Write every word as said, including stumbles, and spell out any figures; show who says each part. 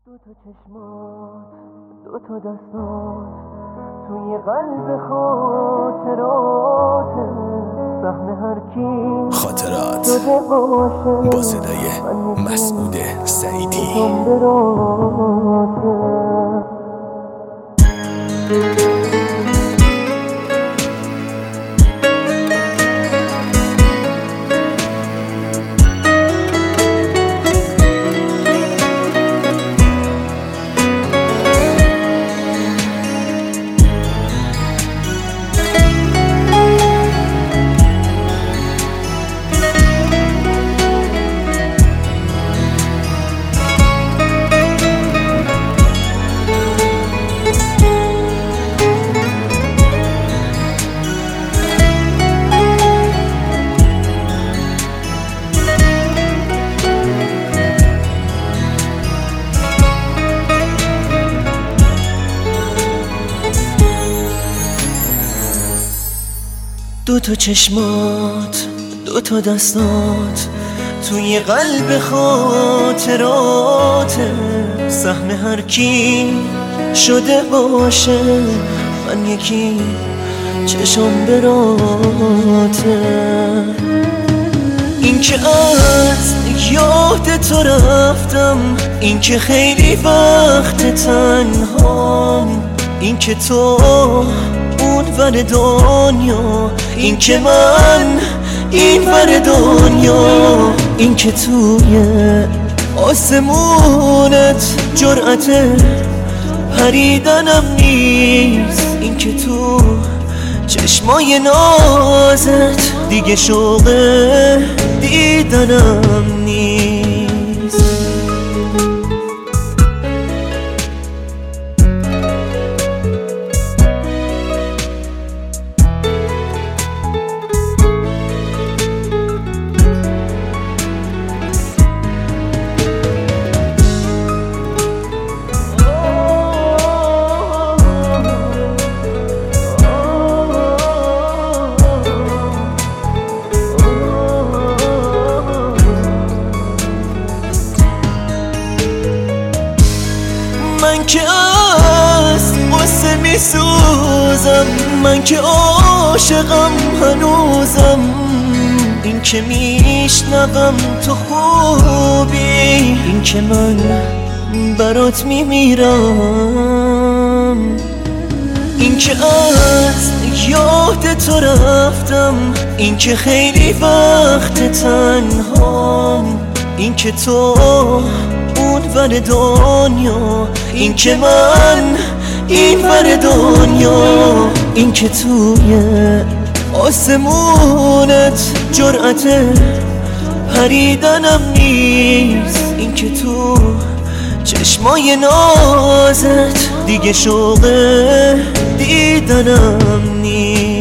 Speaker 1: دو تا چشمات، دو تا دستات توی قلب خاطرات سهم هر کی
Speaker 2: خاطرات با صدای مسعود سعیدی.
Speaker 1: دو تا چشمات، دو تا دستات توی قلب خاطرات سهم هر کی شده باشه من یکی چشم براته. این که از یاد تو رفتم، این که خیلی وقت تنهام، این که تو اون ور دنیا، این که من این ور دنیا، این که توی آسمونت جرأت پریدنم نیست، این که تو چشمای نازت دیگه شوق دیدنم نیست. من که از قصه می سوزم، من که عاشقم هنوزم، این که میشنوم تو خوبی، این که من برات میمیرم، این که از یاد تو رفتم، این که خیلی وقت تنهام، این که تو اون ور دنیا، این که من این ور دنیا، این که توی آسمونت جرأت پریدنم نیست، این که تو چشمای نازت دیگه شوق دیدنم نیست.